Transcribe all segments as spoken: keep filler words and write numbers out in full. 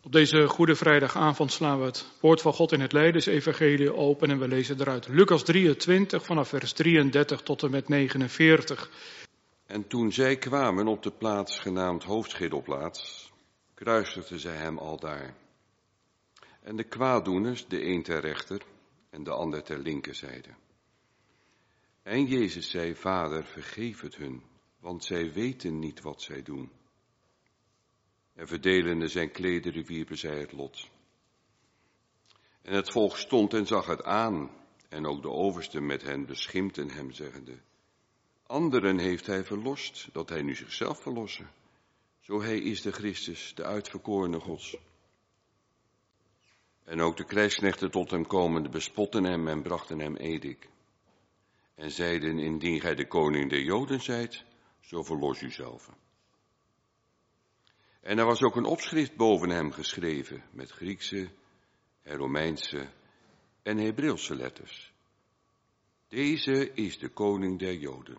Op deze Goede Vrijdagavond slaan we het woord van God in het Lijdensevangelie open en we lezen eruit Lucas drieëntwintig vanaf vers drieëndertig tot en met negenenveertig. En toen zij kwamen op de plaats genaamd Hoofdscheddelplaats, kruisigden zij hem aldaar. En de kwaaddoeners, de een ter rechter en de ander ter linkerzijde. En Jezus zei, Vader, vergeef het hun, want zij weten niet wat zij doen. En verdelende zijn klederen wierpen zij het lot. En het volk stond en zag het aan, en ook de oversten met hen beschimpten hem, zeggende, anderen heeft hij verlost, dat hij nu zichzelf verlosse. Zo hij is de Christus, de uitverkorene Gods. En ook de krijgsknechten tot hem komende bespotten hem en brachten hem edik. En zeiden, indien gij de koning der Joden zijt, zo verlos uzelf. En er was ook een opschrift boven hem geschreven, met Griekse en Romeinse en Hebreeuwse letters. Deze is de koning der Joden.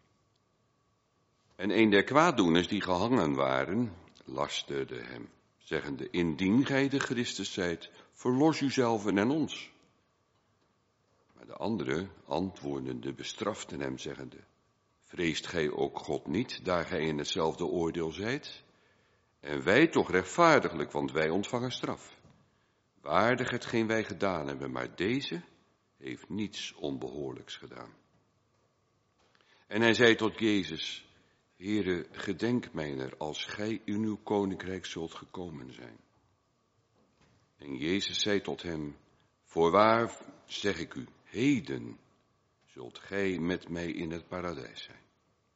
En een der kwaaddoeners die gehangen waren, lasterde hem, zeggende, indien gij de Christus zijt, verlos uzelven en ons. Maar de andere, antwoordende, bestraften hem, zeggende, vreest gij ook God niet, daar gij in hetzelfde oordeel zijt? En wij toch rechtvaardiglijk, want wij ontvangen straf. Waardig hetgeen wij gedaan hebben, maar deze heeft niets onbehoorlijks gedaan. En hij zei tot Jezus, Heere, gedenk mijner als gij in uw koninkrijk zult gekomen zijn. En Jezus zei tot hem, voorwaar zeg ik u, heden zult gij met mij in het paradijs zijn.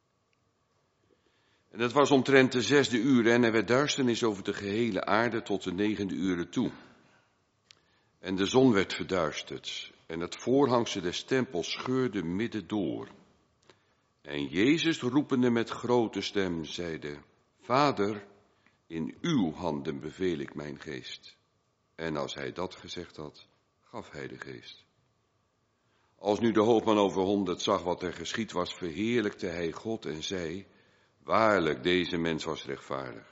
En het was omtrent de zesde uur en er werd duisternis over de gehele aarde tot de negende uren toe. En de zon werd verduisterd en het voorhangsel des tempels scheurde midden door. En Jezus roepende met grote stem zeide, Vader, in uw handen beveel ik mijn geest. En als hij dat gezegd had, gaf hij de geest. Als nu de hoofdman over honderd zag wat er geschied was, verheerlijkte hij God en zei, waarlijk, deze mens was rechtvaardig.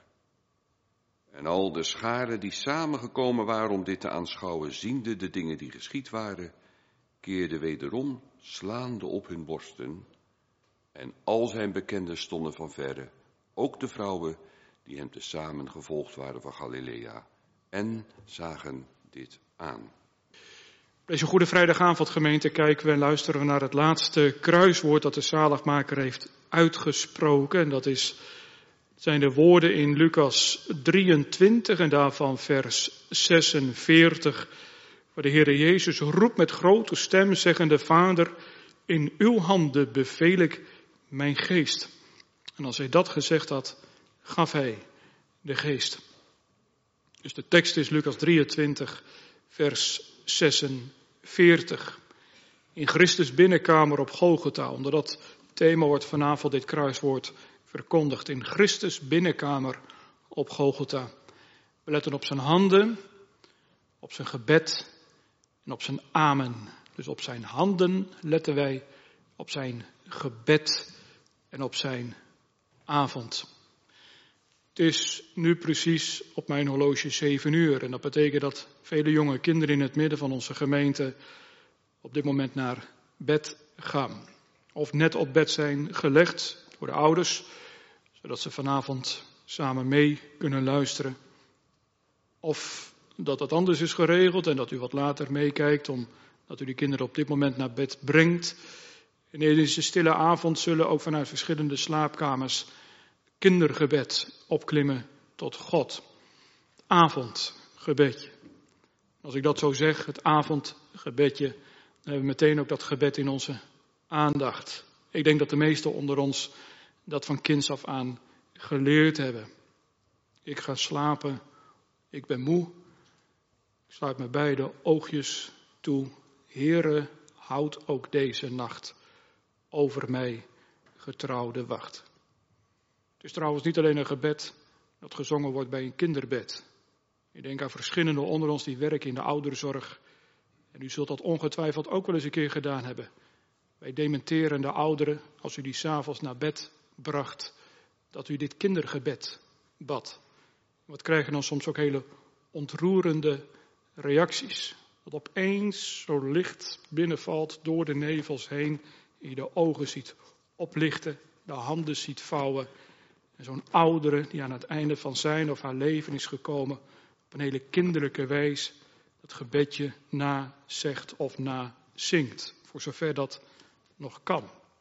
En al de scharen die samengekomen waren om dit te aanschouwen, ziende de dingen die geschied waren, keerden wederom, slaande op hun borsten. En al zijn bekenden stonden van verre, ook de vrouwen die hem tezamen gevolgd waren van Galilea, en zagen dit aan. Deze Goede Vrijdagavond gemeente kijken we en luisteren we naar het laatste kruiswoord dat de zaligmaker heeft uitgesproken. En dat is, zijn de woorden in Lucas drieëntwintig en daarvan vers zesenveertig. Waar de Heere Jezus roept met grote stem zeggende, Vader, in uw handen beveel ik mijn geest. En als hij dat gezegd had, gaf hij de geest. Dus de tekst is Lucas drieëntwintig, vers zesenveertig. In Christus binnenkamer op Golgotha. Onder dat thema wordt vanavond dit kruiswoord verkondigd. In Christus binnenkamer op Golgotha. We letten op zijn handen, op zijn gebed en op zijn amen. Dus op zijn handen letten wij, op zijn gebed en op zijn avond. Het is nu precies op mijn horloge zeven uur. En dat betekent dat vele jonge kinderen in het midden van onze gemeente op dit moment naar bed gaan. Of net op bed zijn gelegd door de ouders, zodat ze vanavond samen mee kunnen luisteren. Of dat dat anders is geregeld en dat u wat later meekijkt, omdat u die kinderen op dit moment naar bed brengt. In deze stille avond zullen ook vanuit verschillende slaapkamers kindergebed opklimmen tot God. Het avondgebedje. Als ik dat zo zeg, het avondgebedje, dan hebben we meteen ook dat gebed in onze aandacht. Ik denk dat de meesten onder ons dat van kinds af aan geleerd hebben. Ik ga slapen, ik ben moe, ik sluit mijn beide oogjes toe. Heere, houd ook deze nacht over mij getrouwde wacht. Het is trouwens niet alleen een gebed dat gezongen wordt bij een kinderbed. Ik denk aan verschillende onder ons die werken in de ouderenzorg. En u zult dat ongetwijfeld ook wel eens een keer gedaan hebben. Bij dementerende ouderen, als u die 's avonds naar bed bracht, dat u dit kindergebed bad. Wat krijgen dan soms ook hele ontroerende reacties. Dat opeens zo licht binnenvalt door de nevels heen. En je de ogen ziet oplichten, de handen ziet vouwen. En zo'n oudere die aan het einde van zijn of haar leven is gekomen. Op een hele kinderlijke wijze dat gebedje nazegt of nazingt. Voor zover dat nog kan.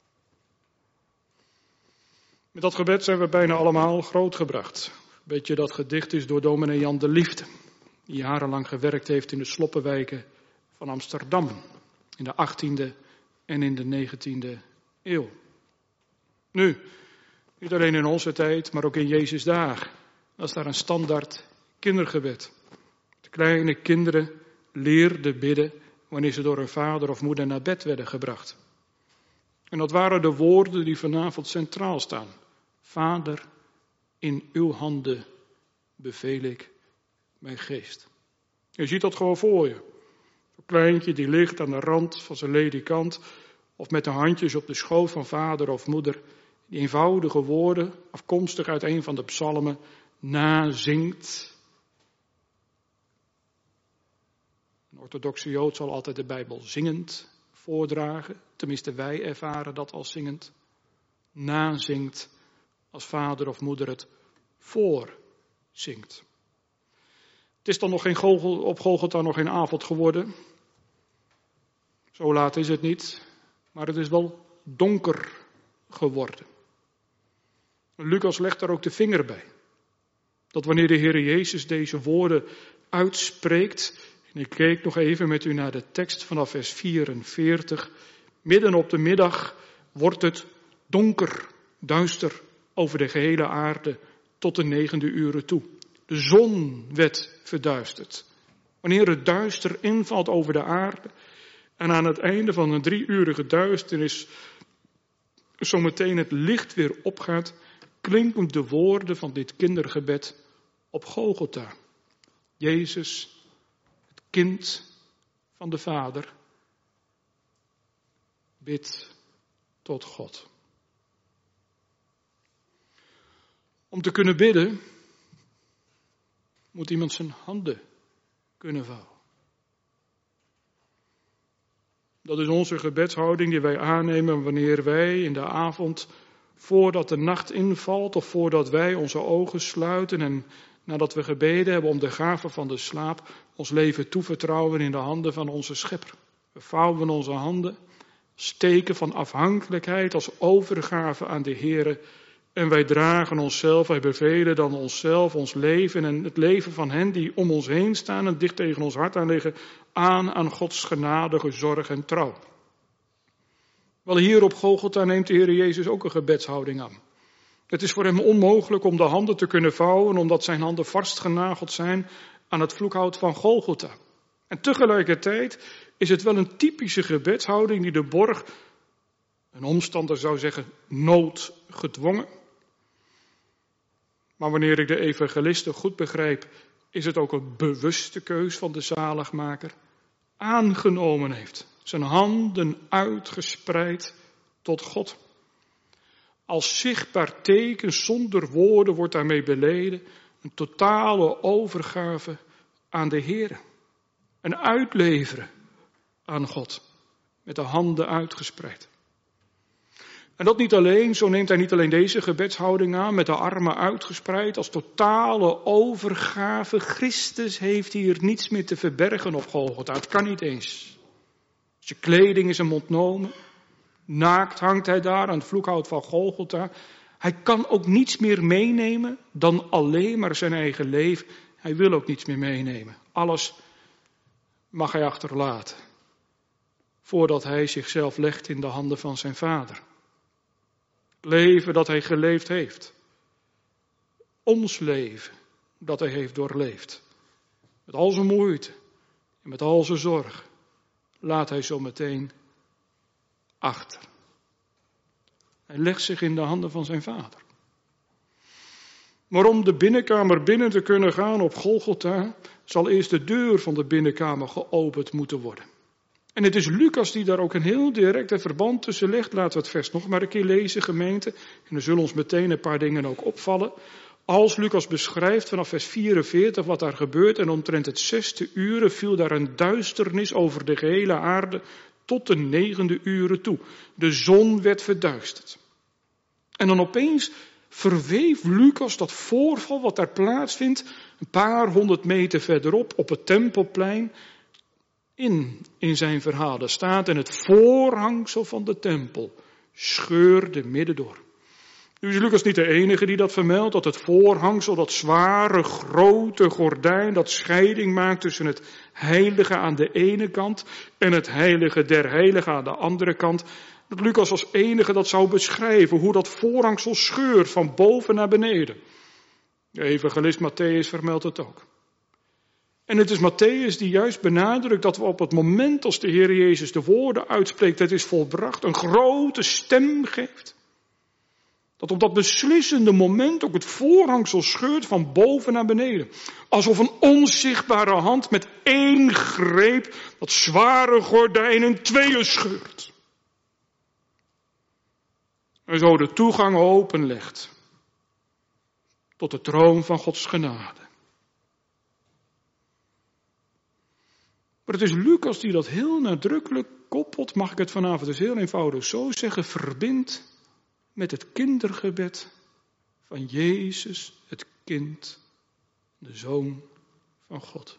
Met dat gebed zijn we bijna allemaal grootgebracht. Een beetje dat gedicht is door dominee Jan de Liefde. Die jarenlang gewerkt heeft in de sloppenwijken van Amsterdam. In de achttiende en in de negentiende eeuw. Nu, niet alleen in onze tijd, maar ook in Jezus' dagen. Was daar een standaard kindergebed. De kleine kinderen leerden bidden wanneer ze door hun vader of moeder naar bed werden gebracht. En dat waren de woorden die vanavond centraal staan. Vader, in uw handen beveel ik mijn geest. Je ziet dat gewoon voor je. Zo'n kleintje die ligt aan de rand van zijn ledikant of met de handjes op de schoot van vader of moeder. Die eenvoudige woorden, afkomstig uit een van de psalmen, nazingt. Een orthodoxe Jood zal altijd de Bijbel zingend voordragen. Tenminste, wij ervaren dat als zingend. Nazingt als vader of moeder het voorzingt. Het is dan nog geen Golgotha, op Golgotha nog geen avond geworden. Zo laat is het niet. Maar het is wel donker geworden. Lucas legt daar ook de vinger bij. Dat wanneer de Heer Jezus deze woorden uitspreekt. En ik keek nog even met u naar de tekst vanaf vers vierenveertig. Midden op de middag wordt het donker, duister over de gehele aarde tot de negende uren toe. De zon werd verduisterd. Wanneer het duister invalt over de aarde en aan het einde van een drieurige duisternis zometeen het licht weer opgaat, klinken de woorden van dit kindergebed op Golgotha. Jezus, het kind van de Vader, bidt tot God. Om te kunnen bidden, moet iemand zijn handen kunnen vouwen. Dat is onze gebedshouding die wij aannemen wanneer wij in de avond, voordat de nacht invalt of voordat wij onze ogen sluiten en nadat we gebeden hebben om de gave van de slaap, ons leven toevertrouwen in de handen van onze Schepper. We vouwen onze handen, steken van afhankelijkheid als overgave aan de Heere. En wij dragen onszelf, wij bevelen dan onszelf, ons leven en het leven van hen die om ons heen staan en dicht tegen ons hart aan liggen, aan aan Gods genadige zorg en trouw. Wel, hier op Golgotha neemt de Heer Jezus ook een gebedshouding aan. Het is voor hem onmogelijk om de handen te kunnen vouwen, omdat zijn handen vastgenageld zijn aan het vloekhout van Golgotha. En tegelijkertijd is het wel een typische gebedshouding die de borg, een omstander zou zeggen, noodgedwongen. Maar wanneer ik de evangelisten goed begrijp, is het ook een bewuste keus van de zaligmaker. Aangenomen heeft, zijn handen uitgespreid tot God. Als zichtbaar teken, zonder woorden, wordt daarmee beleden een totale overgave aan de Heer. Een uitleveren aan God, met de handen uitgespreid. En dat niet alleen, zo neemt hij niet alleen deze gebedshouding aan, met de armen uitgespreid, als totale overgave. Christus heeft hier niets meer te verbergen op Golgotha, het kan niet eens. Zijn kleding is hem ontnomen, naakt hangt hij daar aan het vloekhout van Golgotha. Hij kan ook niets meer meenemen dan alleen maar zijn eigen leven. Hij wil ook niets meer meenemen. Alles mag hij achterlaten, voordat hij zichzelf legt in de handen van zijn Vader. Leven dat hij geleefd heeft. Ons leven dat hij heeft doorleefd. Met al zijn moeite en met al zijn zorg laat hij zo meteen achter. Hij legt zich in de handen van zijn Vader. Maar om de binnenkamer binnen te kunnen gaan op Golgotha, zal eerst de deur van de binnenkamer geopend moeten worden. En het is Lucas die daar ook een heel direct verband tussen legt. Laten we het vers nog maar een keer lezen, gemeente. En er zullen ons meteen een paar dingen ook opvallen. Als Lucas beschrijft vanaf vers vierenveertig wat daar gebeurt en omtrent het zesde uren viel daar een duisternis over de gehele aarde tot de negende uren toe. De zon werd verduisterd. En dan opeens verweef Lucas dat voorval wat daar plaatsvindt, een paar honderd meter verderop op het Tempelplein, in, in zijn verhaal. Daar staat en het voorhangsel van de tempel scheurde midden door. Nu is Lucas niet de enige die dat vermeldt, dat het voorhangsel, dat zware, grote gordijn, dat scheiding maakt tussen het heilige aan de ene kant en het heilige der heiligen aan de andere kant, dat Lucas als enige dat zou beschrijven, hoe dat voorhangsel scheurt van boven naar beneden. De evangelist Matthäus vermeldt het ook. En het is Matthäus die juist benadrukt dat we op het moment als de Heer Jezus de woorden uitspreekt, het is volbracht, een grote stem geeft. Dat op dat beslissende moment ook het voorhangsel scheurt van boven naar beneden. Alsof een onzichtbare hand met één greep dat zware gordijn in tweeën scheurt. En zo de toegang openlegt tot de troon van Gods genade. Maar het is Lucas die dat heel nadrukkelijk koppelt, mag ik het vanavond dus heel eenvoudig zo zeggen, verbindt met het kindergebed van Jezus, het kind, de Zoon van God.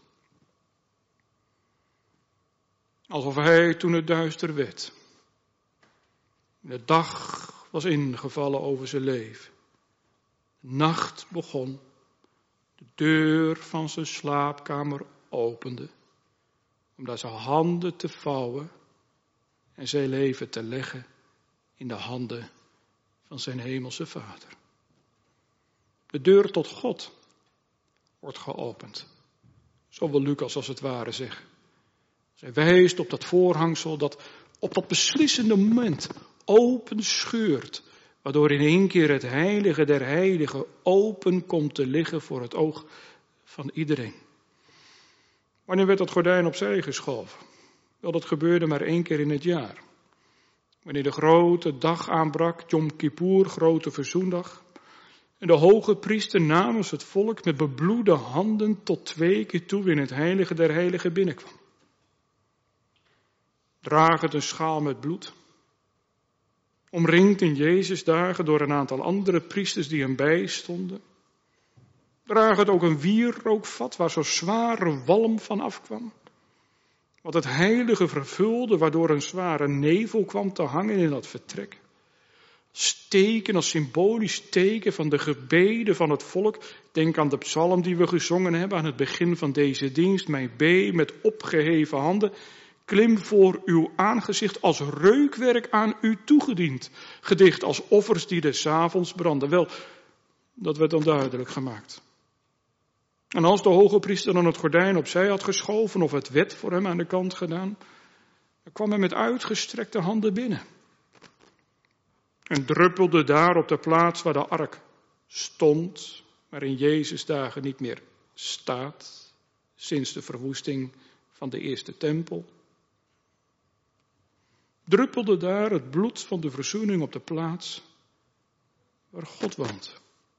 Alsof hij toen het duister werd, de dag was ingevallen over zijn leven. De nacht begon, de deur van zijn slaapkamer opende, om daar zijn handen te vouwen en zijn leven te leggen in de handen van zijn hemelse Vader. De deur tot God wordt geopend. Zo wil Lucas als het ware zeggen. Zij wijst op dat voorhangsel dat op dat beslissende moment open scheurt, waardoor in één keer het heilige der heiligen open komt te liggen voor het oog van iedereen. Wanneer werd dat gordijn opzij geschoven? Wel, dat gebeurde maar één keer in het jaar. Wanneer de grote dag aanbrak, Yom Kippur, grote verzoendag, en de hoge priester namens het volk met bebloede handen tot twee keer toe in het heilige der heiligen binnenkwam. Dragend een schaal met bloed, omringd in Jezus dagen door een aantal andere priesters die hem bijstonden. Dragend ook een wierookvat waar zo zware walm van afkwam. Wat het heilige vervulde, waardoor een zware nevel kwam te hangen in dat vertrek. Als teken, als symbolisch teken van de gebeden van het volk. Denk aan de psalm die we gezongen hebben aan het begin van deze dienst. Mijn B met opgeheven handen. Klim voor uw aangezicht als reukwerk aan u toegediend. Gedicht als offers die des avonds branden. Wel, dat werd dan duidelijk gemaakt. En als de hoge priester dan het gordijn opzij had geschoven of het wet voor hem aan de kant gedaan, dan kwam hij met uitgestrekte handen binnen. En druppelde daar op de plaats waar de ark stond, maar in Jezus' dagen niet meer staat, sinds de verwoesting van de eerste tempel. Druppelde daar het bloed van de verzoening op de plaats waar God woont.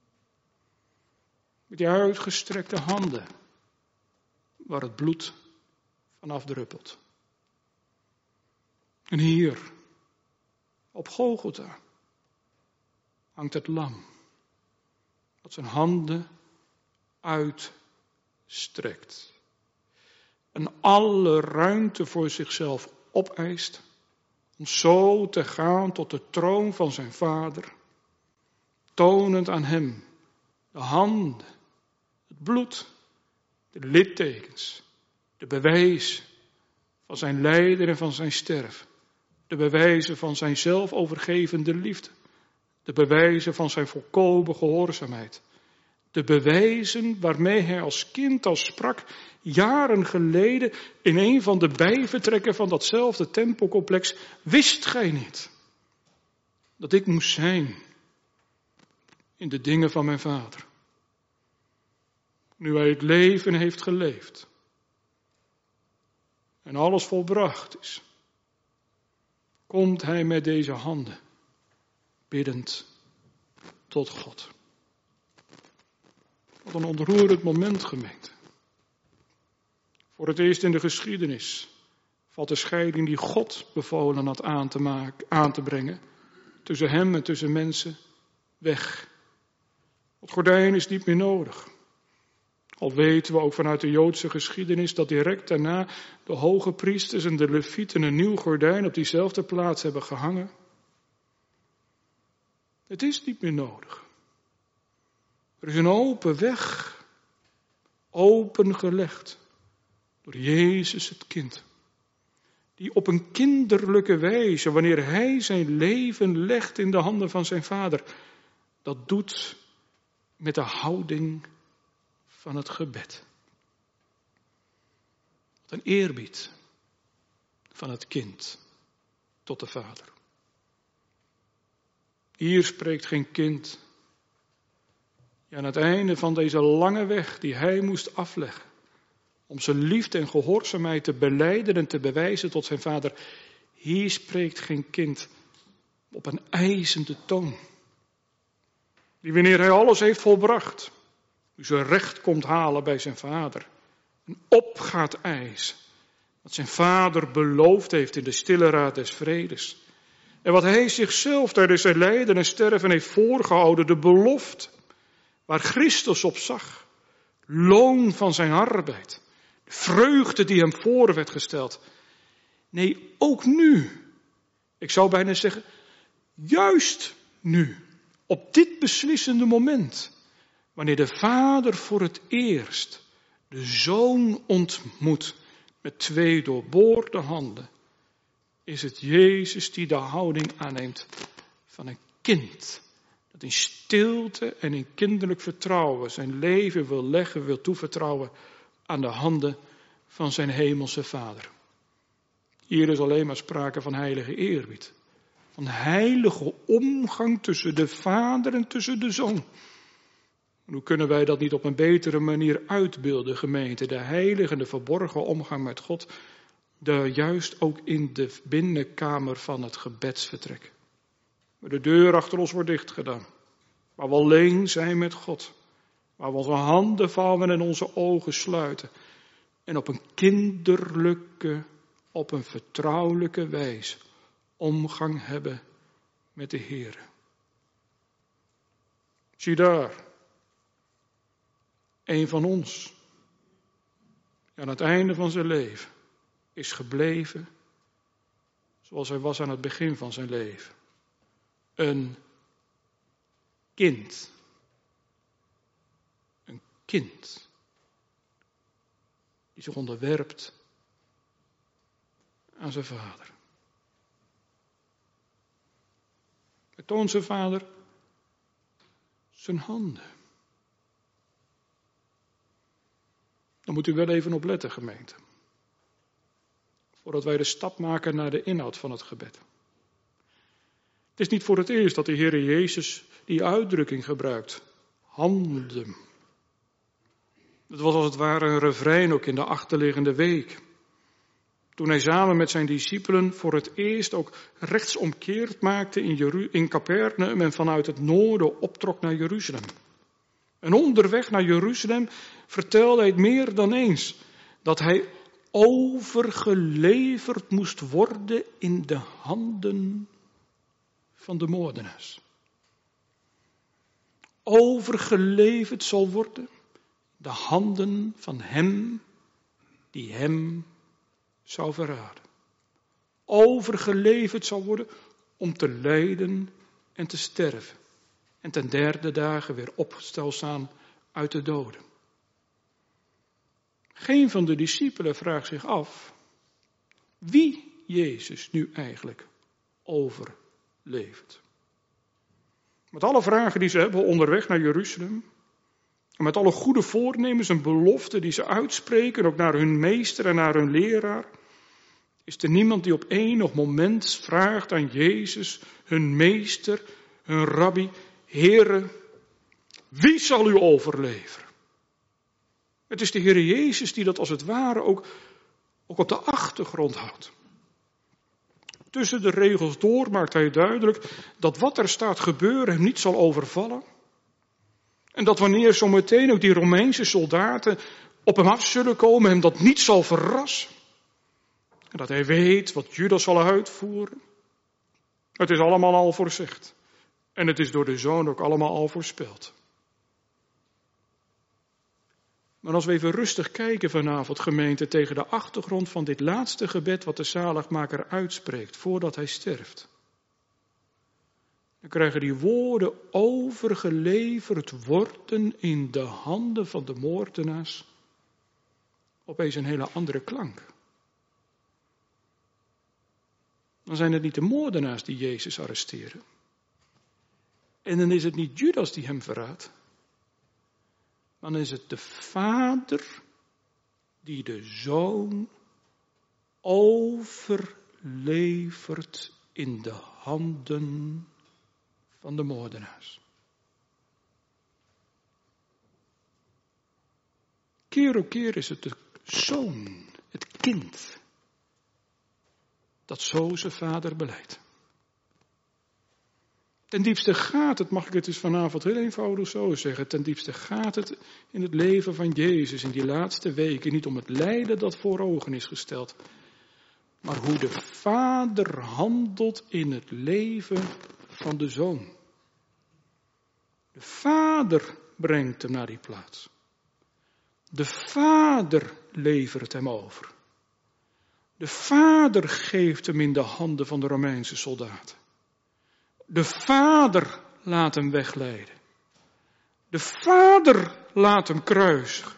Met die uitgestrekte handen, waar het bloed vanaf druppelt. En hier, op Golgotha, hangt het lam, dat zijn handen uitstrekt. En alle ruimte voor zichzelf opeist, om zo te gaan tot de troon van zijn Vader, tonend aan hem de handen, het bloed, de littekens, de bewijs van zijn lijden en van zijn sterf, de bewijzen van zijn zelfovergevende liefde, de bewijzen van zijn volkomen gehoorzaamheid, de bewijzen waarmee hij als kind al sprak, jaren geleden in een van de bijvertrekken van datzelfde tempelcomplex, wist gij niet dat ik moest zijn in de dingen van mijn Vader. Nu hij het leven heeft geleefd en alles volbracht is, komt hij met deze handen biddend tot God. Wat een ontroerend moment, gemeente. Voor het eerst in de geschiedenis valt de scheiding die God bevolen had aan te, maken, aan te brengen tussen hem en tussen mensen weg. Het gordijn is niet meer nodig. Al weten we ook vanuit de Joodse geschiedenis dat direct daarna de hoge priesters en de levieten een nieuw gordijn op diezelfde plaats hebben gehangen. Het is niet meer nodig. Er is een open weg, opengelegd door Jezus het kind. Die op een kinderlijke wijze, wanneer hij zijn leven legt in de handen van zijn vader, dat doet met de houding van het gebed. Wat een eerbied van het kind tot de vader. Hier spreekt geen kind. Ja, aan het einde van deze lange weg die hij moest afleggen, om zijn liefde en gehoorzaamheid te belijden en te bewijzen tot zijn vader, hier spreekt geen kind op een eisende toon. Die wanneer hij alles heeft volbracht, nu zijn recht komt halen bij zijn vader, en op gaat eisen wat zijn vader beloofd heeft in de stille raad des vredes. En wat hij zichzelf tijdens zijn lijden en sterven heeft voorgehouden, de belofte waar Christus op zag, loon van zijn arbeid, de vreugde die hem voor werd gesteld. Nee, ook nu, ik zou bijna zeggen, juist nu, op dit beslissende moment, wanneer de vader voor het eerst de zoon ontmoet met twee doorboorde handen, is het Jezus die de houding aanneemt van een kind. Dat in stilte en in kinderlijk vertrouwen zijn leven wil leggen, wil toevertrouwen aan de handen van zijn hemelse vader. Hier is alleen maar sprake van heilige eerbied. Van heilige omgang tussen de vader en tussen de zoon. En hoe kunnen wij dat niet op een betere manier uitbeelden, gemeente? De heilige en de verborgen omgang met God, de, juist ook in de binnenkamer van het gebedsvertrek. Waar de deur achter ons wordt dichtgedaan. Waar we alleen zijn met God. Waar we onze handen vouwen en onze ogen sluiten. En op een kinderlijke, op een vertrouwelijke wijze omgang hebben met de Heer. Zie daar, een van ons, aan het einde van zijn leven, is gebleven zoals hij was aan het begin van zijn leven. Een kind. Een kind. Die zich onderwerpt aan zijn vader. Hij toont zijn vader zijn handen. Dan moet u wel even opletten, gemeente. Voordat wij de stap maken naar de inhoud van het gebed. Het is niet voor het eerst dat de Heer Jezus die uitdrukking gebruikt. Handen. Het was als het ware een refrein ook in de achterliggende week. Toen hij samen met zijn discipelen voor het eerst ook rechtsomkeerd maakte in, Jeru- in Capernaum en vanuit het noorden optrok naar Jeruzalem. En onderweg naar Jeruzalem vertelde hij het meer dan eens dat hij overgeleverd moest worden in de handen van de moordenaars. Overgeleverd zal worden de handen van hem die hem zou verraden. Overgeleverd zal worden om te lijden en te sterven. En ten derde dagen weer opgesteld staan uit de doden. Geen van de discipelen vraagt zich af wie Jezus nu eigenlijk overleeft. Met alle vragen die ze hebben onderweg naar Jeruzalem. En met alle goede voornemens en beloften die ze uitspreken, ook naar hun meester en naar hun leraar, is er niemand die op enig moment vraagt aan Jezus, hun meester, hun rabbi, Heere, wie zal u overleveren? Het is de Heer Jezus die dat als het ware ook, ook op de achtergrond houdt. Tussen de regels door maakt hij duidelijk dat wat er staat gebeuren hem niet zal overvallen. En dat wanneer zometeen ook die Romeinse soldaten op hem af zullen komen, hem dat niet zal verrassen. En dat hij weet wat Judas zal uitvoeren. Het is allemaal al voorzegd. En het is door de Zoon ook allemaal al voorspeld. Maar als we even rustig kijken vanavond, gemeente, tegen de achtergrond van dit laatste gebed wat de zaligmaker uitspreekt voordat hij sterft. Dan krijgen die woorden overgeleverd worden in de handen van de moordenaars opeens een hele andere klank. Dan zijn het niet de moordenaars die Jezus arresteren. En dan is het niet Judas die hem verraadt. Dan is het de Vader die de Zoon overlevert in de handen van de moordenaars. Keer op keer is het de zoon, het kind, dat zo zijn vader beleidt. Ten diepste gaat het, mag ik het dus vanavond heel eenvoudig zo zeggen, ten diepste gaat het in het leven van Jezus in die laatste weken niet om het lijden dat voor ogen is gesteld, maar hoe de Vader handelt in het leven van de Zoon. De Vader brengt hem naar die plaats. De Vader levert hem over. De Vader geeft hem in de handen van de Romeinse soldaten. De Vader laat hem wegleiden. De Vader laat hem kruisigen.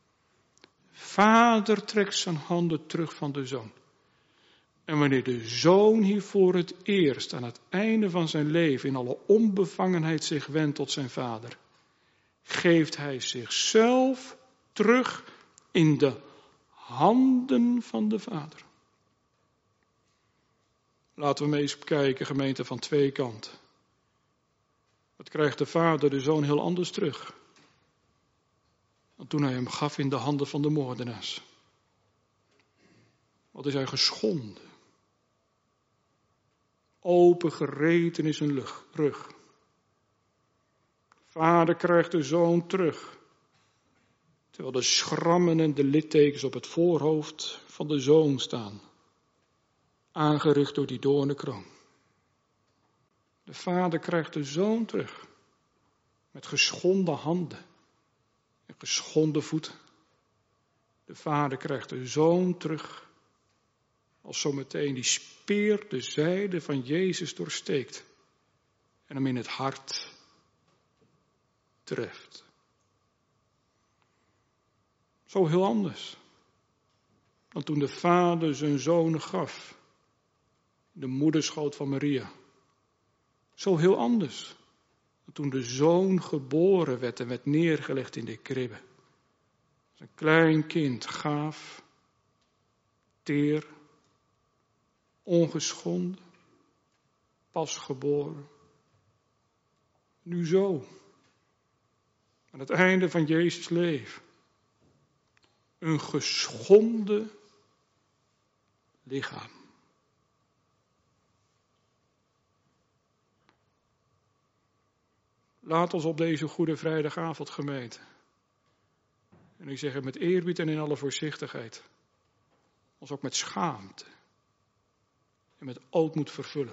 Vader trekt zijn handen terug van de Zoon. En wanneer de Zoon hier voor het eerst aan het einde van zijn leven in alle onbevangenheid zich wendt tot zijn Vader, geeft hij zichzelf terug in de handen van de Vader. Laten we eens kijken, gemeente, van twee kanten. Wat krijgt de Vader de Zoon heel anders terug dan toen hij hem gaf in de handen van de moordenaars? Wat is hij geschonden? Opengereten is zijn rug. Vader krijgt de Zoon terug, terwijl de schrammen en de littekens op het voorhoofd van de Zoon staan, aangericht door die doornenkroon. De Vader krijgt de Zoon terug, met geschonden handen en geschonden voeten. De Vader krijgt de Zoon terug, als zometeen die speer de zijde van Jezus doorsteekt en hem in het hart treft. Zo heel anders dan toen de Vader zijn Zoon gaf in de moederschoot van Maria. Zo heel anders dan toen de Zoon geboren werd en werd neergelegd in de kribbe. Als een klein kind, gaaf, teer, ongeschonden, pasgeboren. Nu zo, aan het einde van Jezus' leven, een geschonden lichaam. Laat ons op deze Goede Vrijdagavond, gemeente, en ik zeg het met eerbied en in alle voorzichtigheid, ons ook met schaamte en met ootmoed vervullen.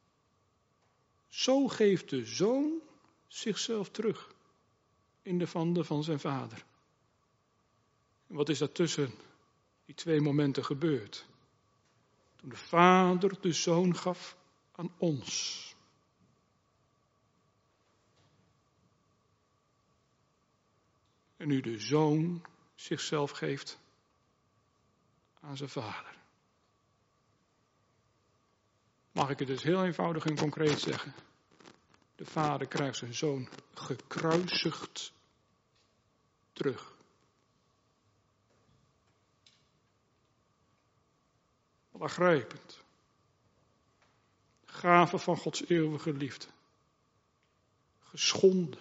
Zo geeft de Zoon zichzelf terug in de handen van zijn Vader. En wat is dat tussen die twee momenten gebeurd? Toen de Vader de Zoon gaf aan ons. En nu de Zoon zichzelf geeft aan zijn Vader. Mag ik het dus heel eenvoudig en concreet zeggen? De Vader krijgt zijn Zoon gekruisigd terug. Wat aangrijpend. Gave van Gods eeuwige liefde. Geschonden.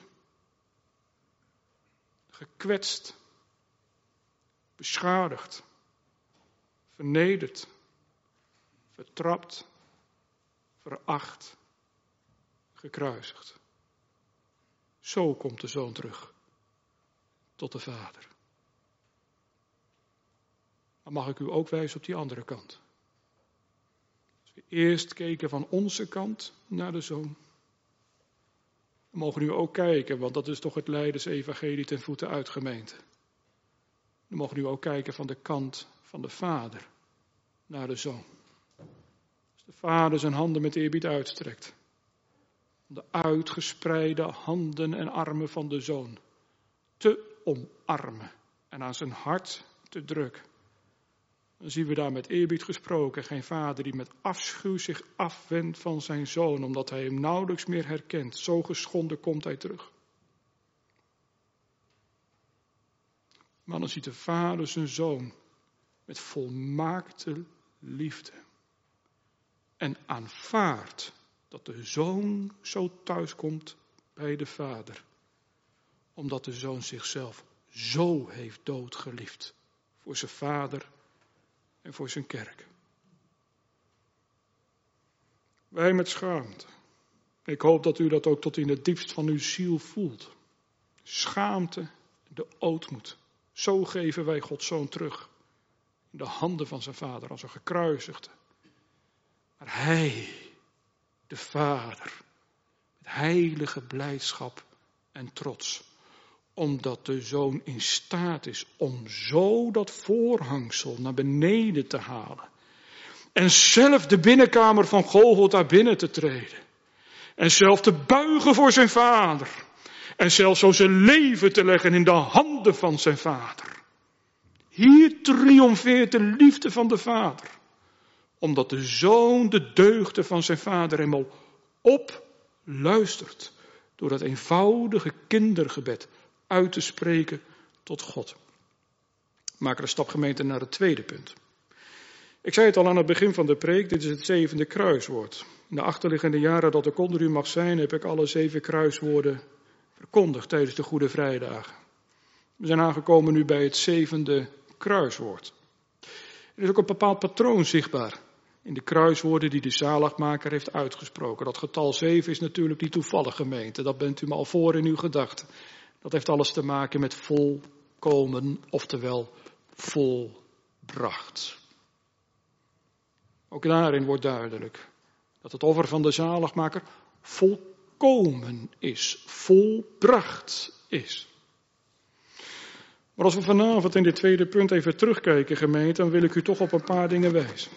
Gekwetst. Beschadigd. Vernederd. Vertrapt. Veracht. Gekruisigd. Zo komt de Zoon terug tot de Vader. Dan mag ik u ook wijzen op die andere kant. Als we eerst keken van onze kant naar de Zoon, dan mogen we nu ook kijken, want dat is toch het Lijdensevangelie ten voeten uit, gemeente. Dan mogen we nu ook kijken van de kant van de Vader naar de Zoon. Als de Vader zijn handen met eerbied uitstrekt, de uitgespreide handen en armen van de Zoon te omarmen en aan zijn hart te drukken, dan zien we daar met eerbied gesproken geen vader die met afschuw zich afwendt van zijn zoon, omdat hij hem nauwelijks meer herkent. Zo geschonden komt hij terug. Maar dan ziet de vader zijn zoon met volmaakte liefde en aanvaardt dat de zoon zo thuiskomt bij de vader, omdat de zoon zichzelf zo heeft doodgeliefd voor zijn vader en voor zijn kerk. Wij met schaamte. Ik hoop dat u dat ook tot in het diepst van uw ziel voelt. Schaamte, de ootmoed. Zo geven wij Gods Zoon terug in de handen van zijn vader als een gekruisigde. Maar hij, de Vader, met heilige blijdschap en trots, omdat de Zoon in staat is om zo dat voorhangsel naar beneden te halen. En zelf de binnenkamer van Golgotha binnen te treden. En zelf te buigen voor zijn Vader. En zelfs zo zijn leven te leggen in de handen van zijn Vader. Hier triomfeert de liefde van de Vader. Omdat de Zoon de deugden van zijn Vader eenmaal opluistert. Door dat eenvoudige kindergebed uit te spreken tot God. We maken de stap, gemeente, naar het tweede punt. Ik zei het al aan het begin van de preek, dit is het zevende kruiswoord. In de achterliggende jaren dat ik onder u mag zijn, heb ik alle zeven kruiswoorden verkondigd tijdens de Goede Vrijdagen. We zijn aangekomen nu bij het zevende kruiswoord. Er is ook een bepaald patroon zichtbaar in de kruiswoorden die de zaligmaker heeft uitgesproken. Dat getal zeven is natuurlijk niet toevallig, gemeente, dat bent u me al voor in uw gedachten. Dat heeft alles te maken met volkomen, oftewel volbracht. Ook daarin wordt duidelijk dat het offer van de zaligmaker volkomen is, volbracht is. Maar als we vanavond in dit tweede punt even terugkijken, gemeente, dan wil ik u toch op een paar dingen wijzen.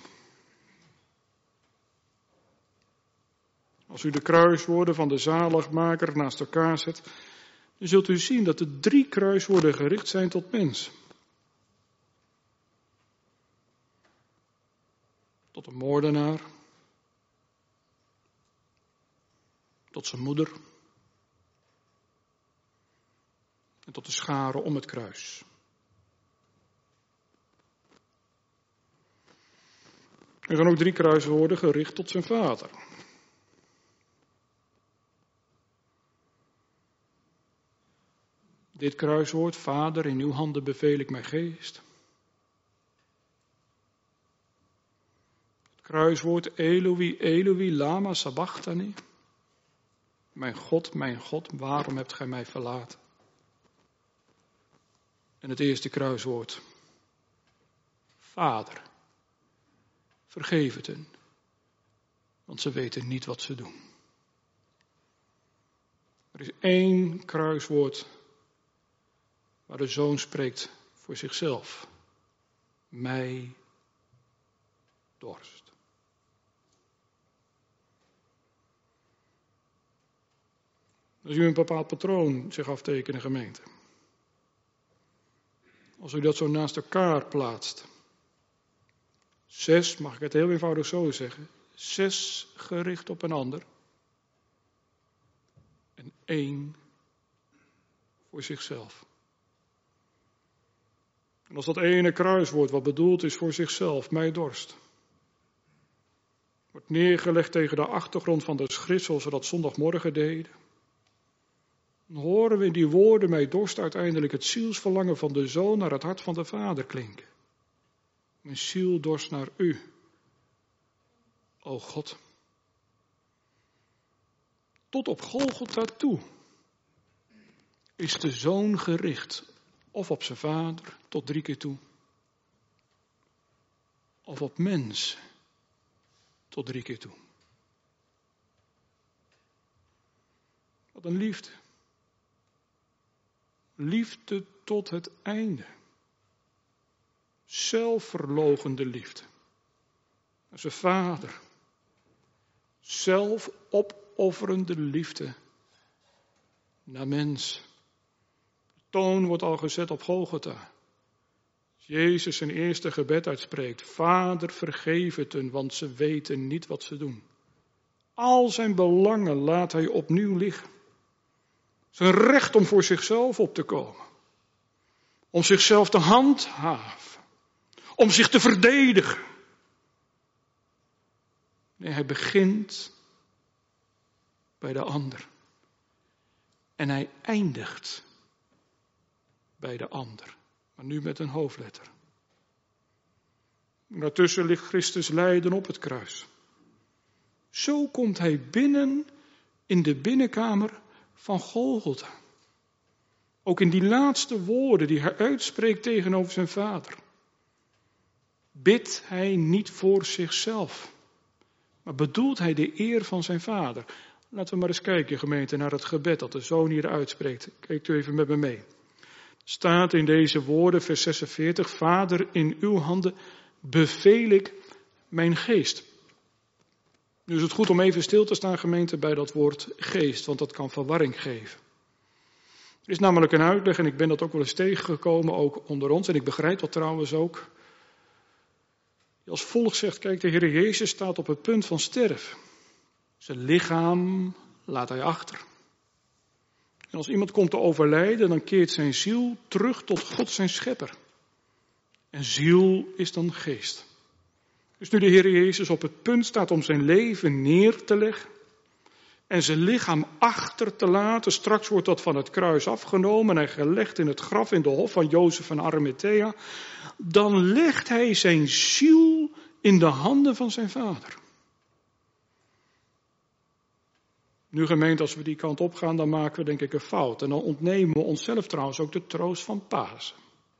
Als u de kruiswoorden van de zaligmaker naast elkaar zet, dan zult u zien dat de drie kruiswoorden gericht zijn tot mens. Tot een moordenaar. Tot zijn moeder. En tot de scharen om het kruis. Er zijn ook drie kruiswoorden gericht tot zijn vader. Dit kruiswoord, Vader, in uw handen beveel ik mijn geest. Het kruiswoord, Eloi, Eloi, lama sabachthani. Mijn God, mijn God, waarom hebt gij mij verlaten? En het eerste kruiswoord, Vader, vergeef het hen, want ze weten niet wat ze doen. Er is één kruiswoord waar de Zoon spreekt voor zichzelf. Mij dorst. Als u een bepaald patroon zich aftekenen, gemeente. Als u dat zo naast elkaar plaatst. Zes, mag ik het heel eenvoudig zo zeggen. Zes gericht op een ander. En één voor zichzelf. En als dat ene kruiswoord wat bedoeld is voor zichzelf, mij dorst, wordt neergelegd tegen de achtergrond van de schrift zoals we dat zondagmorgen deden, dan horen we in die woorden, mij dorst, uiteindelijk het zielsverlangen van de Zoon naar het hart van de Vader klinken. Mijn ziel dorst naar u, o God. Tot op Golgotha toe is de zoon gericht of op zijn vader tot drie keer toe, of op mensen tot drie keer toe. Wat een liefde. Liefde tot het einde. Zelfverloochende liefde. Als een vader. Zelfopofferende liefde naar mens. De toon wordt al gezet op Golgotha. Als Jezus zijn eerste gebed uitspreekt. Vader, vergeef het hun, want ze weten niet wat ze doen. Al zijn belangen laat hij opnieuw liggen. Zijn recht om voor zichzelf op te komen. Om zichzelf te handhaven. Om zich te verdedigen. Nee, hij begint bij de ander. En hij eindigt bij de ander. Maar nu met een hoofdletter. Daartussen ligt Christus lijden op het kruis. Zo komt hij binnen in de binnenkamer van Golgotha. Ook in die laatste woorden die hij uitspreekt tegenover zijn vader. Bidt hij niet voor zichzelf. Maar bedoelt hij de eer van zijn vader. Laten we maar eens kijken, gemeente, naar het gebed dat de zoon hier uitspreekt. Kijkt u even met me mee. Staat in deze woorden, vers zesenveertig. Vader, in uw handen beveel ik mijn geest. Nu is het goed om even stil te staan, gemeente, bij dat woord geest. Want dat kan verwarring geven. Er is namelijk een uitleg, en ik ben dat ook wel eens tegengekomen, ook onder ons. En ik begrijp dat trouwens ook. Die als volgt zegt, kijk, de Heer Jezus staat op het punt van sterven. Zijn lichaam laat hij achter. En als iemand komt te overlijden, dan keert zijn ziel terug tot God zijn schepper. En ziel is dan geest. Dus nu de Heer Jezus op het punt staat om zijn leven neer te leggen. En zijn lichaam achter te laten. Straks wordt dat van het kruis afgenomen en gelegd in het graf in de hof van Jozef van Arimathea. Dan legt hij zijn ziel in de handen van zijn vader. Nu gemeente, als we die kant op gaan, dan maken we denk ik een fout. En dan ontnemen we onszelf trouwens ook de troost van Pasen.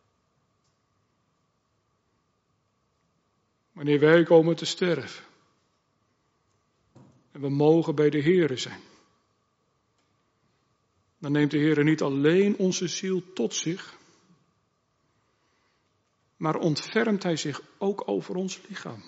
Wanneer wij komen te sterven. En we mogen bij de Heere zijn. Dan neemt de Heere niet alleen onze ziel tot zich. Maar ontfermt hij zich ook over ons lichaam.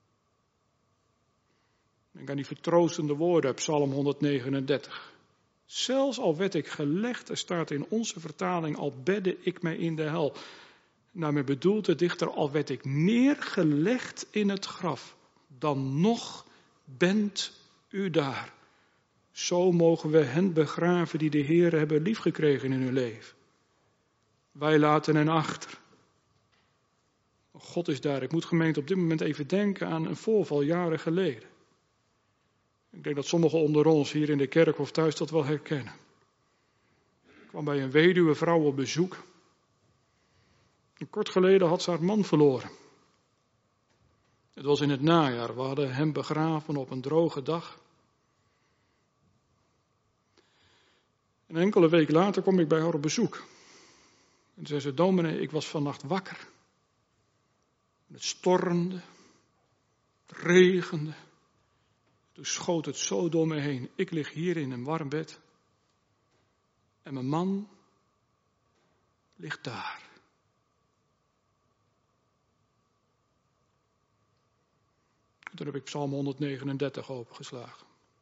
Denk aan die vertroostende woorden uit Psalm honderdnegenendertig. Zelfs al werd ik gelegd, er staat in onze vertaling, al bedde ik mij in de hel. Daarmee bedoelt de dichter, al werd ik neergelegd in het graf, dan nog bent u daar. Zo mogen we hen begraven die de Heer hebben liefgekregen in hun leven. Wij laten hen achter. God is daar. Ik moet gemeente op dit moment even denken aan een voorval jaren geleden. Ik denk dat sommigen onder ons hier in de kerk of thuis dat wel herkennen. Ik kwam bij een weduwe vrouw op bezoek. En kort geleden had ze haar man verloren. Het was in het najaar. We hadden hem begraven op een droge dag. En enkele weken later kom ik bij haar op bezoek. En zei ze, dominee, ik was vannacht wakker. Het stormde. Het regende. Toen schoot het zo door me heen. Ik lig hier in een warm bed. En mijn man ligt daar. Toen heb ik Psalm honderdnegenendertig opengeslagen.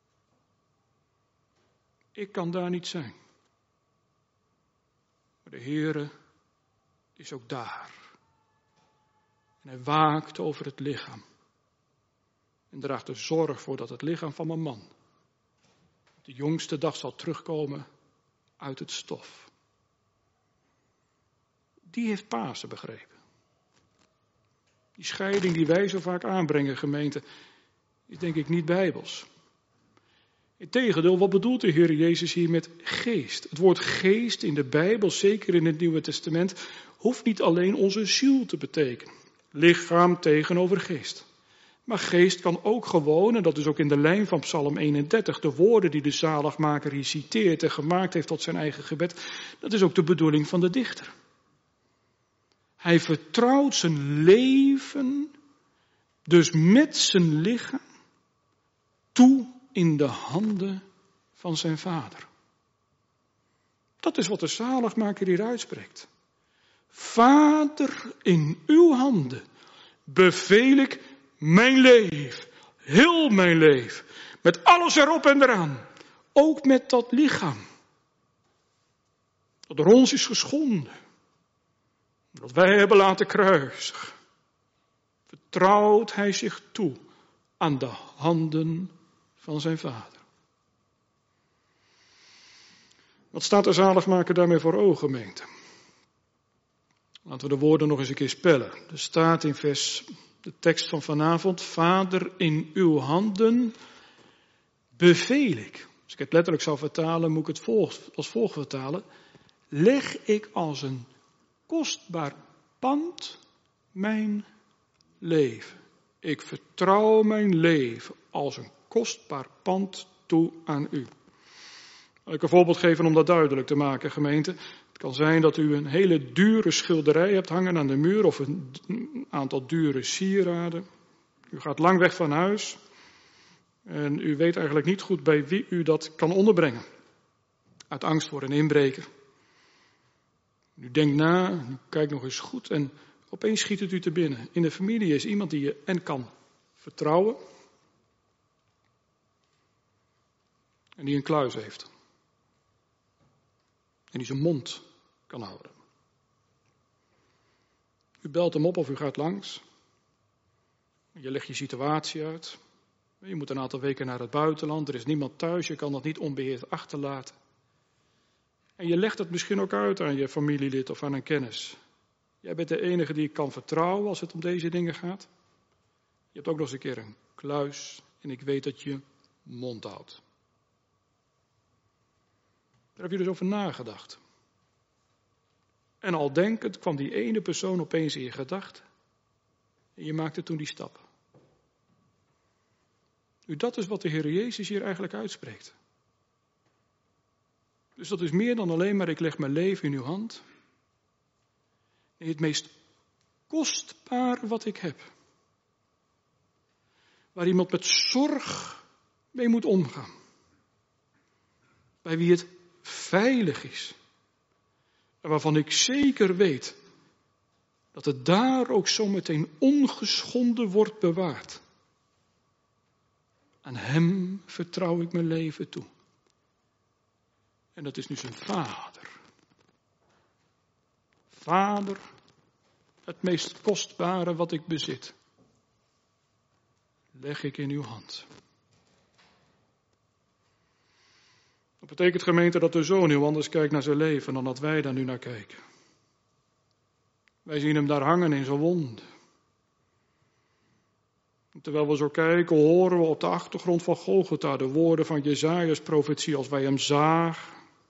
Ik kan daar niet zijn. Maar de Heere is ook daar. En hij waakt over het lichaam. En draagt er zorg voor dat het lichaam van mijn man op de jongste dag zal terugkomen uit het stof. Die heeft Pasen begrepen. Die scheiding die wij zo vaak aanbrengen, gemeente, is denk ik niet bijbels. Integendeel, wat bedoelt de Heer Jezus hier met geest? Het woord geest in de Bijbel, zeker in het Nieuwe Testament, hoeft niet alleen onze ziel te betekenen. Lichaam tegenover geest. Maar geest kan ook gewoon, en dat is ook in de lijn van Psalm eenendertig, de woorden die de zaligmaker hier citeert en gemaakt heeft tot zijn eigen gebed, dat is ook de bedoeling van de dichter. Hij vertrouwt zijn leven, dus met zijn lichaam, toe in de handen van zijn Vader. Dat is wat de zaligmaker hier uitspreekt. Vader, in uw handen beveel ik mijn leven, heel mijn leven, met alles erop en eraan, ook met dat lichaam, dat door ons is geschonden, dat wij hebben laten kruisigen. Vertrouwt hij zich toe aan de handen van zijn Vader. Wat staat de zaligmaker daarmee voor ogen, gemeente? Laten we de woorden nog eens een keer spellen. Er staat in vers, de tekst van vanavond, Vader, in uw handen beveel ik. Als ik het letterlijk zou vertalen, moet ik het volg, als volgt vertalen. Leg ik als een kostbaar pand mijn leven. Ik vertrouw mijn leven als een kostbaar pand toe aan u. Zal ik een voorbeeld geven om dat duidelijk te maken, gemeente? Het kan zijn dat u een hele dure schilderij hebt hangen aan de muur of een aantal dure sieraden. U gaat lang weg van huis en u weet eigenlijk niet goed bij wie u dat kan onderbrengen. Uit angst voor een inbreker. U denkt na, u kijkt nog eens goed en opeens schiet het u te binnen. In de familie is iemand die je en kan vertrouwen en die een kluis heeft. En die zijn mond kan houden. U belt hem op of u gaat langs. Je legt je situatie uit. Je moet een aantal weken naar het buitenland. Er is niemand thuis. Je kan dat niet onbeheerd achterlaten. En je legt het misschien ook uit aan je familielid of aan een kennis. Jij bent de enige die ik kan vertrouwen als het om deze dingen gaat. Je hebt ook nog eens een keer een kluis. En ik weet dat je mond houdt. Daar heb je dus over nagedacht. En al denkend kwam die ene persoon opeens in je gedachten. En je maakte toen die stap. Nu, dat is wat de Heer Jezus hier eigenlijk uitspreekt. Dus dat is meer dan alleen maar ik leg mijn leven in uw hand. Nee, het meest kostbare wat ik heb. Waar iemand met zorg mee moet omgaan. Bij wie het veilig is. En waarvan ik zeker weet dat het daar ook zometeen ongeschonden wordt bewaard. Aan hem vertrouw ik mijn leven toe. En dat is nu zijn Vader. Vader, het meest kostbare wat ik bezit, leg ik in uw hand. Dat betekent, gemeente, dat de Zoon heel anders kijkt naar zijn leven dan dat wij daar nu naar kijken. Wij zien hem daar hangen in zijn wond. Terwijl we zo kijken, horen we op de achtergrond van Golgotha de woorden van Jesaja's profetie als wij hem zagen.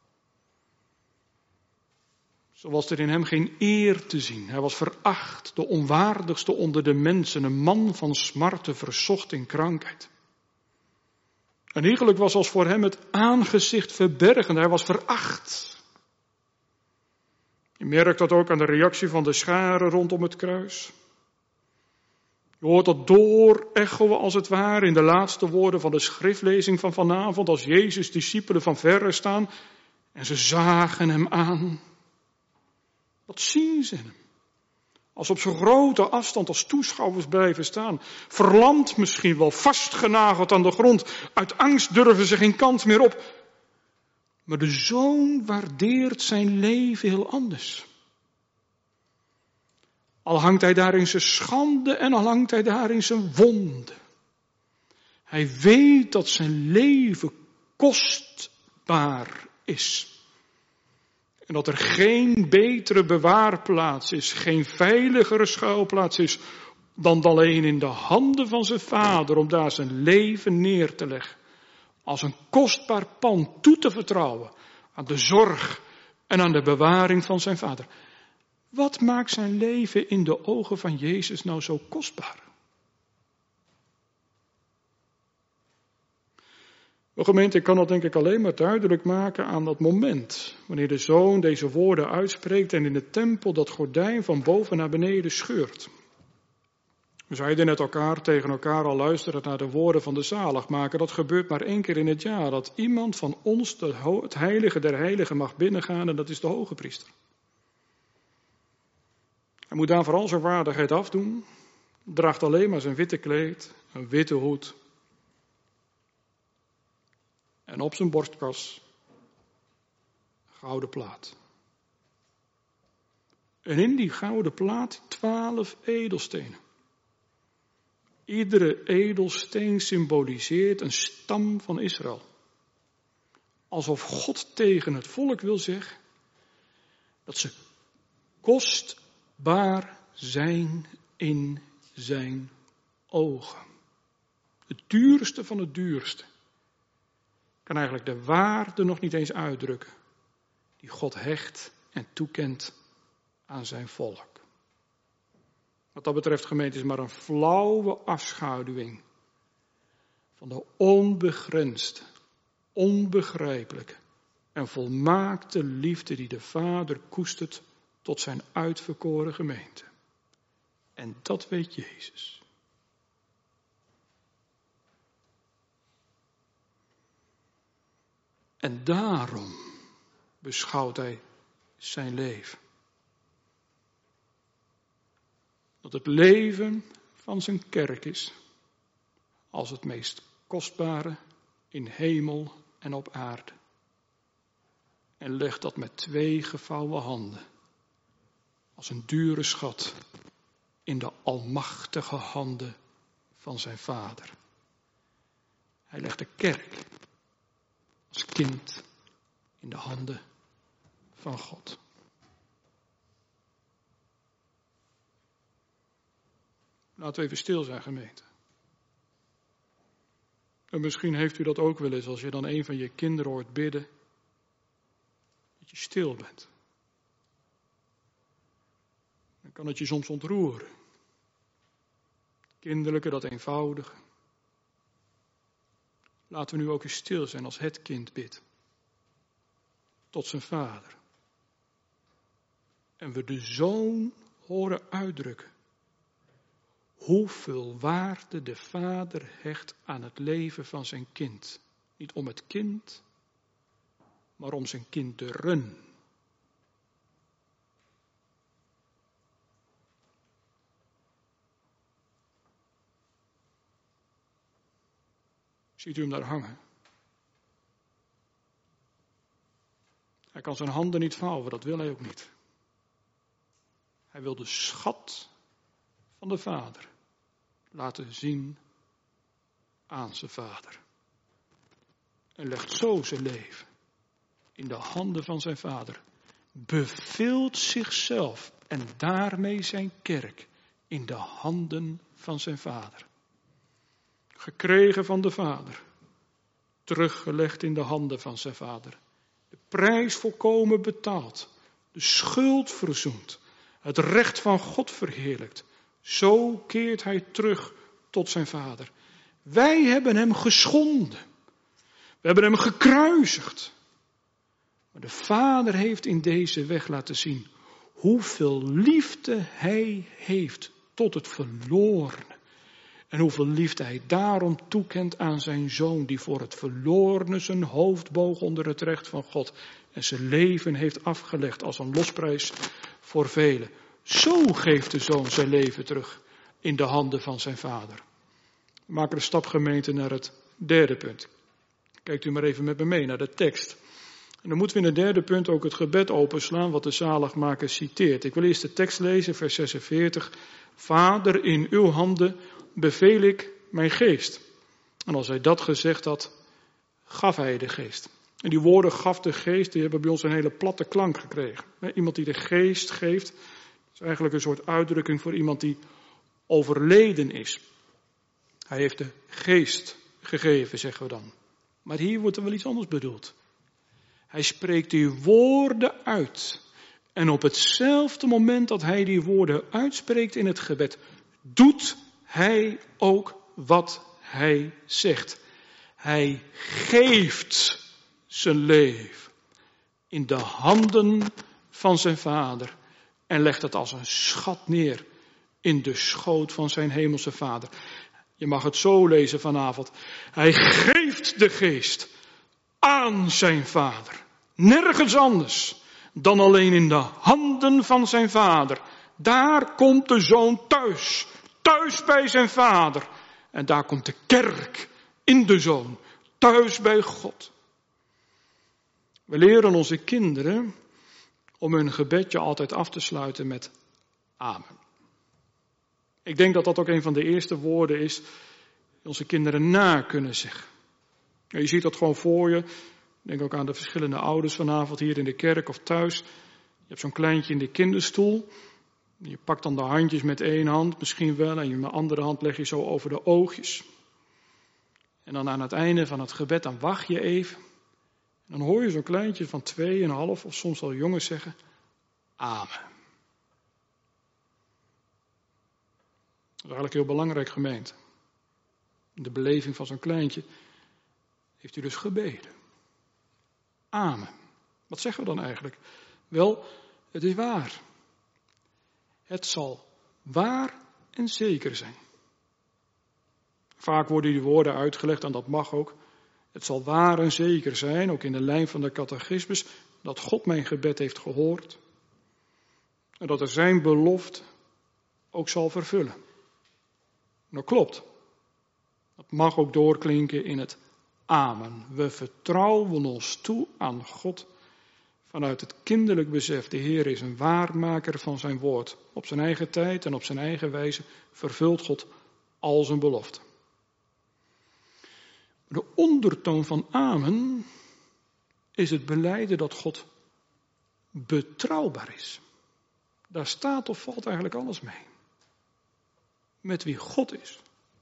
Zo was er in hem geen eer te zien. Hij was veracht, de onwaardigste onder de mensen, een man van smarten, verzocht in krankheid. En iegelijk was als voor hem het aangezicht verbergen. Hij was veracht. Je merkt dat ook aan de reactie van de scharen rondom het kruis. Je hoort dat doorechoen als het ware in de laatste woorden van de schriftlezing van vanavond. Als Jezus' discipelen van verre staan en ze zagen hem aan. Wat zien ze in hem? Als op zo'n grote afstand als toeschouwers blijven staan. Verlamd misschien wel, vastgenageld aan de grond. Uit angst durven ze geen kant meer op. Maar de Zoon waardeert zijn leven heel anders. Al hangt hij daar in zijn schande en al hangt hij daar in zijn wonden. Hij weet dat zijn leven kostbaar is. En dat er geen betere bewaarplaats is, geen veiligere schuilplaats is, dan alleen in de handen van zijn Vader om daar zijn leven neer te leggen. Als een kostbaar pand toe te vertrouwen aan de zorg en aan de bewaring van zijn Vader. Wat maakt zijn leven in de ogen van Jezus nou zo kostbaar? De gemeente kan dat denk ik alleen maar duidelijk maken aan dat moment. Wanneer de Zoon deze woorden uitspreekt en in de tempel dat gordijn van boven naar beneden scheurt. We zeiden net elkaar tegen elkaar al luisteren naar de woorden van de zaligmaker. Dat gebeurt maar één keer in het jaar. Dat iemand van ons de, het heilige der heiligen mag binnengaan en dat is de hoge priester. Hij moet daar vooral zijn waardigheid afdoen. Draagt alleen maar zijn witte kleed, een witte hoed. En op zijn borstkas een gouden plaat. En in die gouden plaat twaalf edelstenen. Iedere edelsteen symboliseert een stam van Israël. Alsof God tegen het volk wil zeggen dat ze kostbaar zijn in zijn ogen. Het duurste van het duurste. Kan eigenlijk de waarde nog niet eens uitdrukken die God hecht en toekent aan zijn volk. Wat dat betreft, gemeente, is maar een flauwe afschaduwing van de onbegrensde, onbegrijpelijke en volmaakte liefde die de Vader koestert tot zijn uitverkoren gemeente. En dat weet Jezus. En daarom beschouwt hij zijn leven. Dat het leven van zijn kerk is als het meest kostbare in hemel en op aarde. En legt dat met twee gevouwen handen als een dure schat in de almachtige handen van zijn Vader. Hij legt de kerk als kind in de handen van God. Laten we even stil zijn, gemeente. En misschien heeft u dat ook wel eens als je dan een van je kinderen hoort bidden. Dat je stil bent. Dan kan het je soms ontroeren. Kinderlijke, dat eenvoudige. Laten we nu ook eens stil zijn als het kind bidt. Tot zijn vader. En we de zoon horen uitdrukken. Hoeveel waarde de vader hecht aan het leven van zijn kind. Niet om het kind, maar om zijn kinderen. Ziet u hem daar hangen? Hij kan zijn handen niet vouwen, dat wil hij ook niet. Hij wil de schat van de Vader laten zien aan zijn Vader. En legt zo zijn leven in de handen van zijn Vader. Beveelt zichzelf en daarmee zijn kerk in de handen van zijn Vader. Gekregen van de Vader. Teruggelegd in de handen van zijn Vader. De prijs volkomen betaald. De schuld verzoend. Het recht van God verheerlijkt. Zo keert hij terug tot zijn Vader. Wij hebben hem geschonden. We hebben hem gekruisigd. Maar de Vader heeft in deze weg laten zien hoeveel liefde hij heeft tot het verlorene. En hoeveel liefde hij daarom toekent aan zijn Zoon, die voor het verlorene zijn hoofd boog onder het recht van God. En zijn leven heeft afgelegd als een losprijs voor velen. Zo geeft de Zoon zijn leven terug in de handen van zijn Vader. We maken de stap, gemeente, naar het derde punt. Kijkt u maar even met me mee naar de tekst. En dan moeten we in het derde punt ook het gebed openslaan wat de zaligmaker citeert. Ik wil eerst de tekst lezen, vers zesenveertig. Vader, in uw handen beveel ik mijn geest. En als hij dat gezegd had, gaf hij de geest. En die woorden gaf de geest, die hebben bij ons een hele platte klank gekregen. Iemand die de geest geeft, is eigenlijk een soort uitdrukking voor iemand die overleden is. Hij heeft de geest gegeven, zeggen we dan. Maar hier wordt er wel iets anders bedoeld. Hij spreekt die woorden uit. En op hetzelfde moment dat hij die woorden uitspreekt in het gebed, doet hij ook wat hij zegt. Hij geeft zijn leven in de handen van zijn Vader en legt het als een schat neer in de schoot van zijn hemelse Vader. Je mag het zo lezen vanavond. Hij geeft de geest aan zijn Vader. Nergens anders dan alleen in de handen van zijn Vader. Daar komt de Zoon thuis. Thuis bij zijn Vader. En daar komt de kerk in de Zoon. Thuis bij God. We leren onze kinderen om hun gebedje altijd af te sluiten met amen. Ik denk dat dat ook een van de eerste woorden is die onze kinderen na kunnen zeggen. Je ziet dat gewoon voor je. Denk ook aan de verschillende ouders vanavond hier in de kerk of thuis. Je hebt zo'n kleintje in de kinderstoel. Je pakt dan de handjes met één hand misschien wel en met de andere hand leg je zo over de oogjes. En dan aan het einde van het gebed, dan wacht je even. En dan hoor je zo'n kleintje van tweeënhalf of soms al jongens zeggen, amen. Dat is eigenlijk heel belangrijk gemeente. In de beleving van zo'n kleintje heeft u dus gebeden. Amen. Wat zeggen we dan eigenlijk? Wel, het is waar. Het zal waar en zeker zijn. Vaak worden die woorden uitgelegd en dat mag ook. Het zal waar en zeker zijn, ook in de lijn van de catechismus, dat God mijn gebed heeft gehoord. En dat er zijn belofte ook zal vervullen. Dat klopt. Dat mag ook doorklinken in het amen. We vertrouwen ons toe aan God vanuit het kinderlijk besef. De Heer is een waarmaker van zijn woord. Op zijn eigen tijd en op zijn eigen wijze vervult God al zijn beloften. De ondertoon van amen is het belijden dat God betrouwbaar is. Daar staat of valt eigenlijk alles mee. Met wie God is.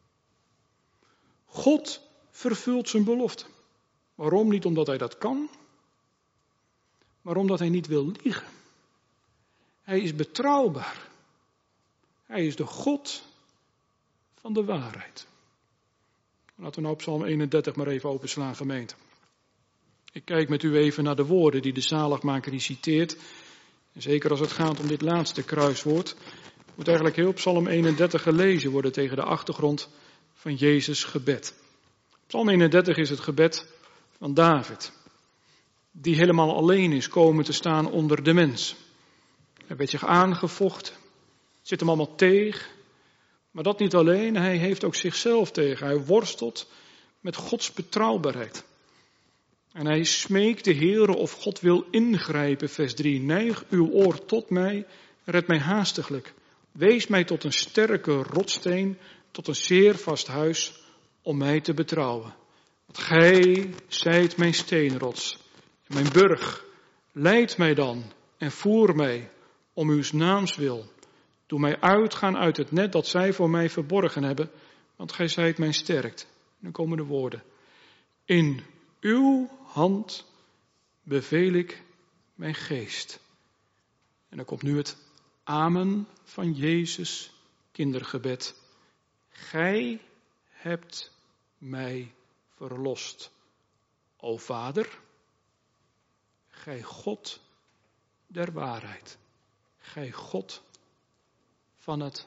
God vervult zijn belofte. Waarom? Niet omdat hij dat kan, maar omdat hij niet wil liegen. Hij is betrouwbaar. Hij is de God van de waarheid. Laten we nou Psalm eenendertig maar even openslaan, gemeente. Ik kijk met u even naar de woorden die de zaligmaker die citeert. En zeker als het gaat om dit laatste kruiswoord, moet eigenlijk heel Psalm eenendertig gelezen worden tegen de achtergrond van Jezus' gebed. Psalm eenendertig is het gebed van David, die helemaal alleen is komen te staan onder de mens. Hij werd zich aangevochten, het zit hem allemaal tegen. Maar dat niet alleen, hij heeft ook zichzelf tegen. Hij worstelt met Gods betrouwbaarheid. En hij smeekt de Heere of God wil ingrijpen, vers drie. Neig uw oor tot mij, red mij haastiglijk. Wees mij tot een sterke rotsteen, tot een zeer vast huis, om mij te betrouwen. Want gij zijt mijn steenrots en mijn burg. Leid mij dan en voer mij om uw naams wil. Doe mij uitgaan uit het net dat zij voor mij verborgen hebben, want gij zijt mijn sterkt. En dan komen de woorden. In uw hand beveel ik mijn geest. En dan komt nu het amen van Jezus kindergebed. Gij hebt mij verlost, o Vader, gij God der waarheid, gij God van het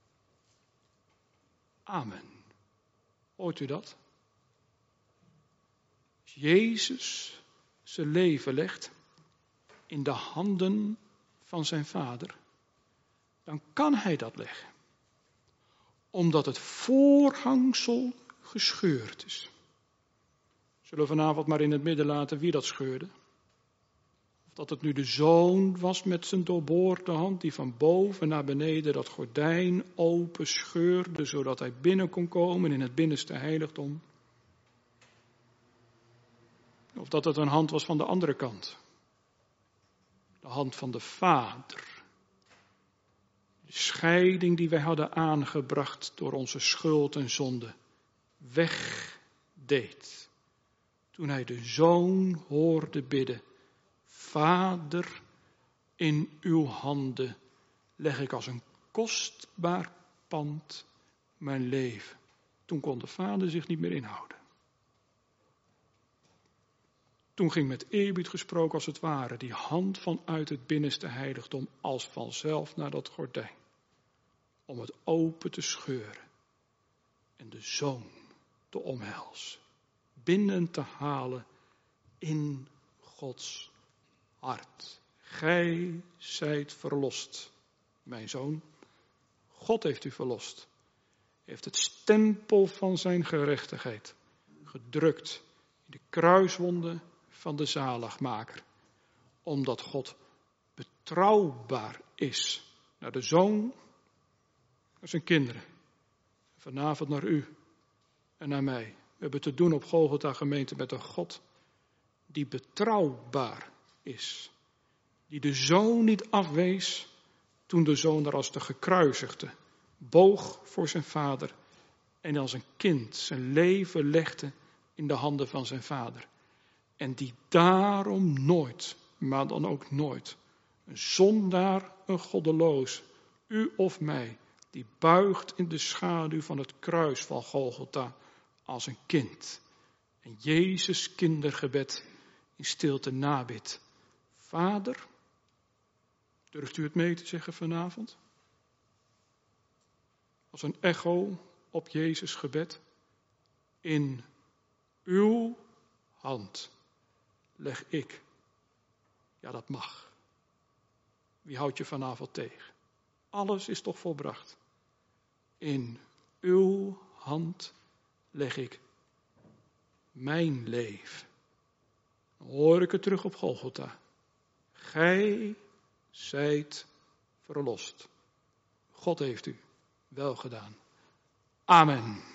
amen. Hoort u dat? Als Jezus zijn leven legt in de handen van zijn Vader, dan kan hij dat leggen. Omdat het voorhangsel gescheurd is. Zullen we vanavond maar in het midden laten wie dat scheurde? Of dat het nu de Zoon was met zijn doorboorde hand die van boven naar beneden dat gordijn open scheurde, zodat hij binnen kon komen in het binnenste heiligdom. Of dat het een hand was van de andere kant. De hand van de Vader. De scheiding die wij hadden aangebracht door onze schuld en zonde wegdeed. Toen hij de Zoon hoorde bidden. Vader, in uw handen leg ik als een kostbaar pand mijn leven. Toen kon de Vader zich niet meer inhouden. Toen ging met eerbied gesproken als het ware die hand vanuit het binnenste heiligdom als vanzelf naar dat gordijn. Om het open te scheuren en de zoon te omhelzen. Binnen te halen in Gods hart. Gij zijt verlost, mijn zoon. God heeft u verlost. Heeft het stempel van zijn gerechtigheid gedrukt in de kruiswonden van de zaligmaker. Omdat God betrouwbaar is naar de zoon, naar zijn kinderen. Vanavond naar u en naar mij. We hebben te doen op Golgotha gemeente met een God die betrouwbaar is. Die de zoon niet afwees toen de zoon er als de gekruisigde boog voor zijn vader en als een kind zijn leven legde in de handen van zijn vader. En die daarom nooit, maar dan ook nooit, een zondaar, een goddeloos, u of mij, die buigt in de schaduw van het kruis van Golgotha als een kind. En Jezus kindergebed in stilte nabidt. Vader, durft u het mee te zeggen vanavond? Als een echo op Jezus gebed. In uw hand leg ik. Ja, dat mag. Wie houdt je vanavond tegen? Alles is toch volbracht. In uw hand leg ik mijn leven. Dan hoor ik het terug op Golgotha. Gij zijt verlost. God heeft u wel gedaan. Amen.